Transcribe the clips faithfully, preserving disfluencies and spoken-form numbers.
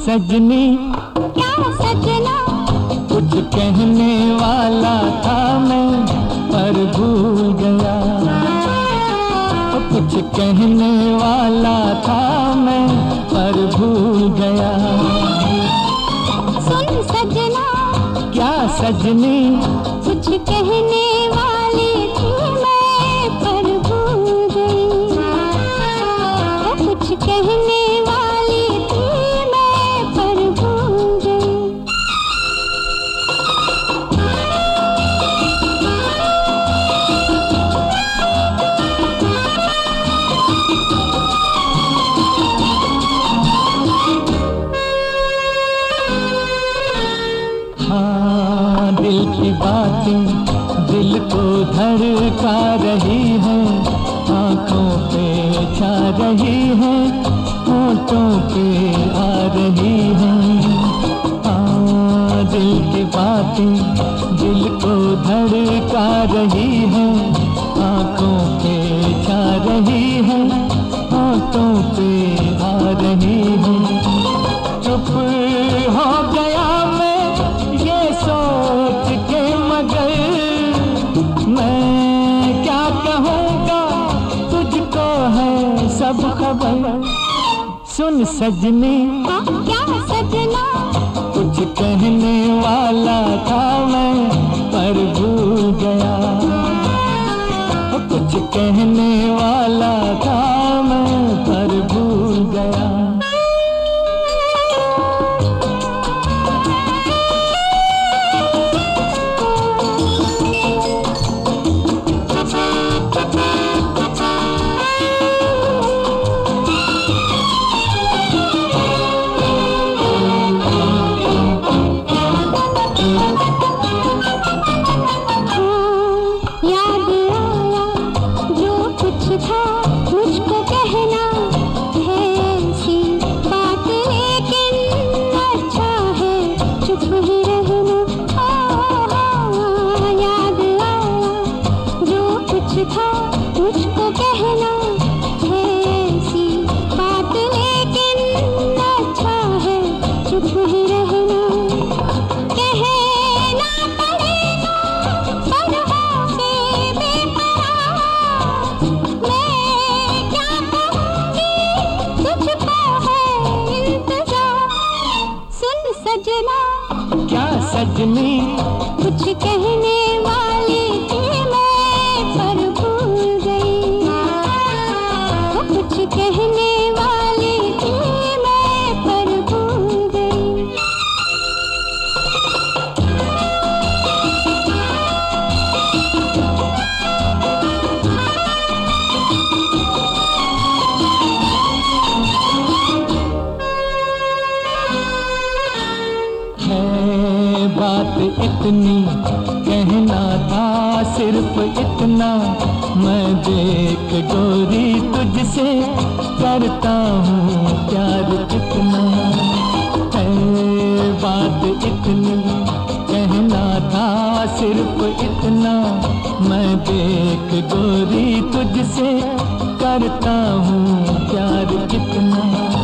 सजनी क्या सजना, कुछ कहने वाला था मैं पर भूल गया। कुछ कहने वाला था मैं पर भूल गया। सुन सजना, क्या सजनी, कुछ कहने वाली थी मैं पर भूल गई। कुछ कहने वाली थी मैं पर भूल गई। हाँ, दिल की बातें दिल को धड़का रही है, आंखों पे छा रही है, होठों पे आ रही है। हाँ, दिल की बातें दिल को धड़का रही है, आंखों पे छा रही है, होठों पे आ रही है। चुप हो गया मैं ये सोच के, मगर मैं क्या कहूँगा, तुझको है सब खबर। सुन सजनी, हाँ, क्या सजना, कुछ कहने वाला था मैं पर भूल गया। कुछ कहने वाला था मैं पर भूल गया। मुझको कहना है ऐसी बात, लेकिन अच्छा है चुप ही रहना। हाँ, याद आया जो कुछ था मुझको कहना है ऐसी बात, लेकिन अच्छा है चुप ही रहना। कहना पड़ेगा पर होके बेकरार, सजना, क्या सजनी, कुछ कहने वाली थी मैं पर भूल गई। कुछ कहने वाली थी मैं पर भूल गई। बात इतनी कहना था, सिर्फ इतना मैं देख गोरी तुझसे करता हूँ प्यार कितना है। बात इतनी कहना था, सिर्फ इतना मैं देख गोरी तुझसे करता हूँ प्यार कितना।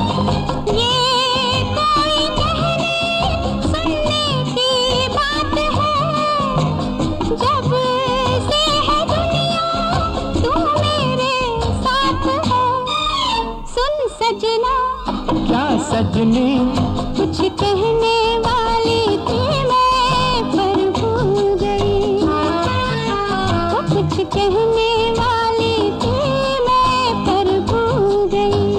सजना, क्या सजनी, कुछ कहने वाली थी मैं पर भूल गई। कुछ कहने वाली थी मैं पर भूल गई।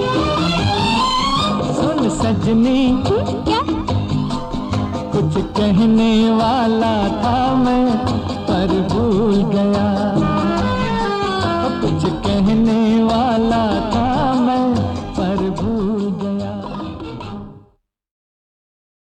सुन सजनी, क्या, कुछ कहने वाला था मैं पर भूल